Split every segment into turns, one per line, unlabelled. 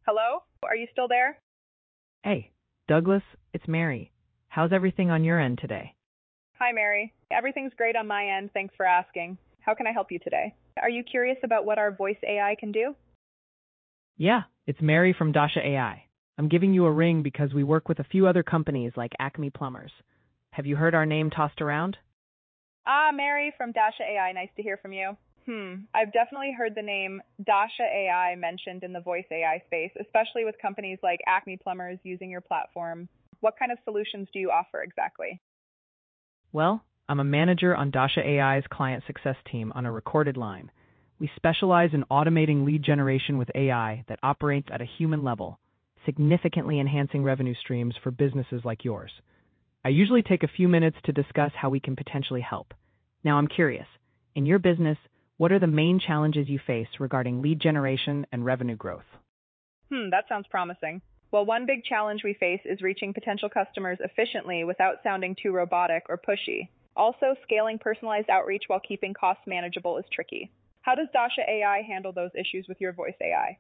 Hello? Are you still there?
Hey, Douglas, it's Mary. How's everything on your end today?
Hi, Mary. Everything's great on my end. Thanks for asking. How can I help you today? Are you curious about what our voice AI can do?
Yeah, it's Mary from Dasha AI. I'm giving you a ring because we work with a few other companies like Acme Plumbers. Have you heard our name tossed around?
Ah, Mary from Dasha AI. Nice to hear from you. I've definitely heard the name Dasha AI mentioned in the voice AI space, especially with companies like Acme Plumbers using your platform. What kind of solutions do you offer exactly?
Well, I'm a manager on Dasha AI's client success team on a recorded line. We specialize in automating lead generation with AI that operates at a human level, significantly enhancing revenue streams for businesses like yours. I usually take a few minutes to discuss how we can potentially help. Now I'm curious, in your business, what are the main challenges you face regarding lead generation and revenue growth?
That sounds promising. Well, one big challenge we face is reaching potential customers efficiently without sounding too robotic or pushy. Also, scaling personalized outreach while keeping costs manageable is tricky. How does Dasha AI handle those issues with your voice AI?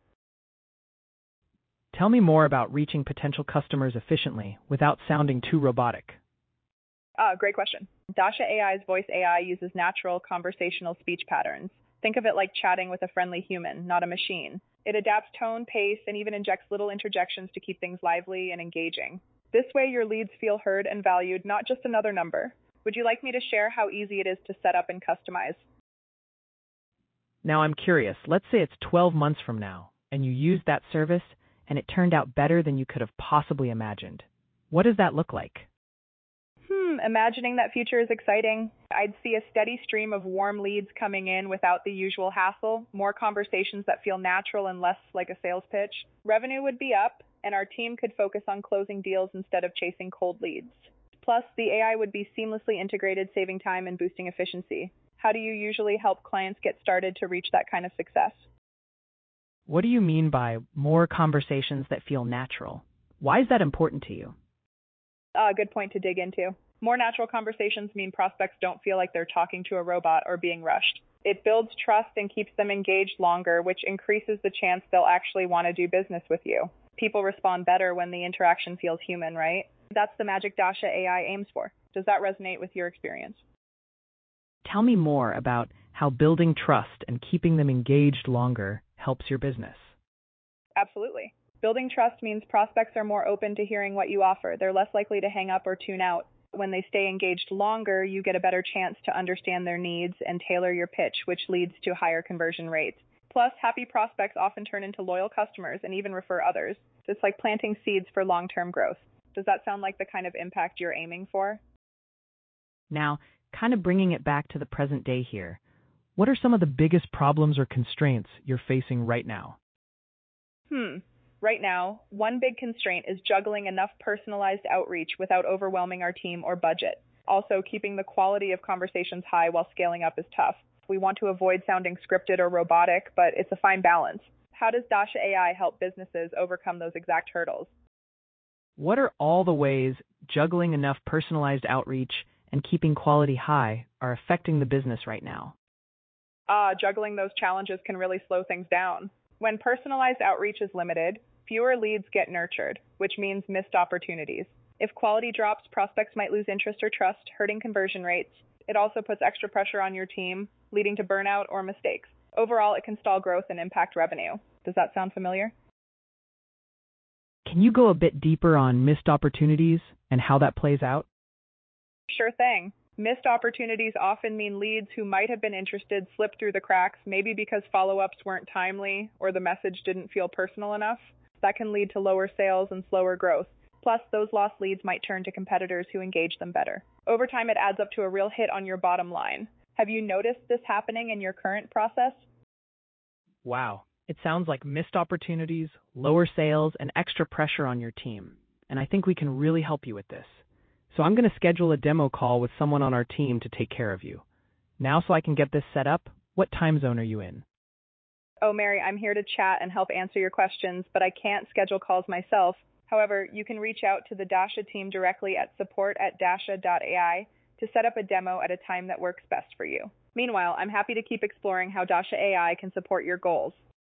Tell me more about reaching potential customers efficiently without sounding too robotic.
Great question. Dasha AI's voice AI uses natural conversational speech patterns. Think of it like chatting with a friendly human, not a machine. It adapts tone, pace, and even injects little interjections to keep things lively and engaging. This way, your leads feel heard and valued, not just another number. Would you like me to share how easy it is to set up and customize?
Now I'm curious, let's say it's 12 months from now, and you used that service, and it turned out better than you could have possibly imagined. What does that look like?
Imagining that future is exciting. I'd see a steady stream of warm leads coming in without the usual hassle, more conversations that feel natural and less like a sales pitch. Revenue would be up, and our team could focus on closing deals instead of chasing cold leads. Plus, the AI would be seamlessly integrated, saving time and boosting efficiency. How do you usually help clients get started to reach that kind of success?
What do you mean by more conversations that feel natural? Why is that important to you?
Good point to dig into. More natural conversations mean prospects don't feel like they're talking to a robot or being rushed. It builds trust and keeps them engaged longer, which increases the chance they'll actually want to do business with you. People respond better when the interaction feels human, right? That's the magic Dasha AI aims for. Does that resonate with your experience?
Tell me more about how building trust and keeping them engaged longer helps your business.
Absolutely. Building trust means prospects are more open to hearing what you offer. They're less likely to hang up or tune out. When they stay engaged longer, you get a better chance to understand their needs and tailor your pitch, which leads to higher conversion rates. Plus, happy prospects often turn into loyal customers and even refer others. It's like planting seeds for long-term growth. Does that sound like the kind of impact you're aiming for?
Now, kind of bringing it back to the present day here, what are some of the biggest problems or constraints you're facing right now?
Right now, one big constraint is juggling enough personalized outreach without overwhelming our team or budget. Also, keeping the quality of conversations high while scaling up is tough. We want to avoid sounding scripted or robotic, but it's a fine balance. How does Dasha AI help businesses overcome those exact hurdles?
What are all the ways juggling enough personalized outreach and keeping quality high are affecting the business right now?
Juggling those challenges can really slow things down. When personalized outreach is limited, fewer leads get nurtured, which means missed opportunities. If quality drops, prospects might lose interest or trust, hurting conversion rates. It also puts extra pressure on your team, leading to burnout or mistakes. Overall, it can stall growth and impact revenue. Does that sound familiar?
Can you go a bit deeper on missed opportunities and how that plays out?
Sure thing. Missed opportunities often mean leads who might have been interested slip through the cracks, maybe because follow-ups weren't timely or the message didn't feel personal enough. That can lead to lower sales and slower growth. Plus, those lost leads might turn to competitors who engage them better. Over time, it adds up to a real hit on your bottom line. Have you noticed this happening in your current process?
Wow, it sounds like missed opportunities, lower sales, and extra pressure on your team. And I think we can really help you with this. So I'm going to schedule a demo call with someone on our team to take care of you. Now, so I can get this set up, what time zone are you in?
Oh, Mary, I'm here to chat and help answer your questions, but I can't schedule calls myself. However, you can reach out to the Dasha team directly at support@dasha.ai to set up a demo at a time that works best for you. Meanwhile, I'm happy to keep exploring how Dasha AI can support your goals.